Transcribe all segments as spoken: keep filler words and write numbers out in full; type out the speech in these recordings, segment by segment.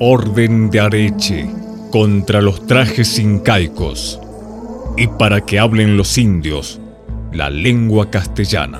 Orden de Areche contra los trajes incaicos y para que hablen los indios la lengua castellana.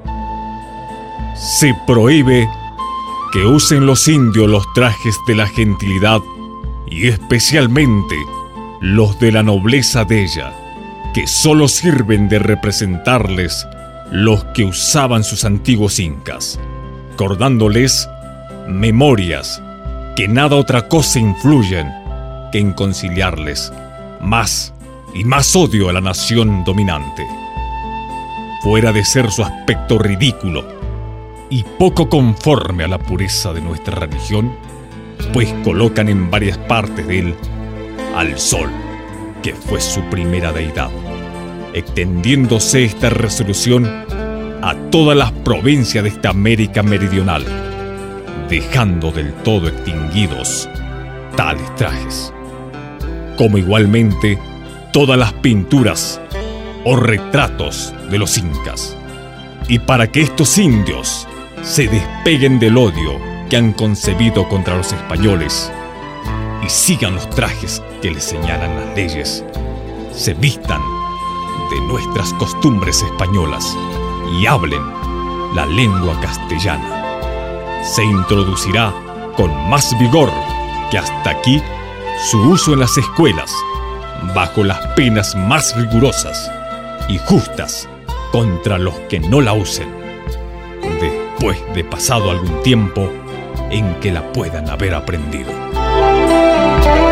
Se prohíbe que usen los indios los trajes de la gentilidad y especialmente los de la nobleza de ella, que solo sirven de representarles los que usaban sus antiguos incas, recordándoles memorias que nada otra cosa influyen que en conciliarles más y más odio a la nación dominante. Fuera de ser su aspecto ridículo y poco conforme a la pureza de nuestra religión, pues colocan en varias partes de él al sol, que fue su primera deidad, extendiéndose esta resolución a todas las provincias de esta América meridional, dejando del todo extinguidos tales trajes, como igualmente todas las pinturas o retratos de los incas. Y para que estos indios se despeguen del odio que han concebido contra los españoles y sigan los trajes que les señalan las leyes, se vistan de nuestras costumbres españolas y hablen la lengua castellana, se introducirá con más vigor que hasta aquí su uso en las escuelas, bajo las penas más rigurosas y justas contra los que no la usen, después de pasado algún tiempo en que la puedan haber aprendido.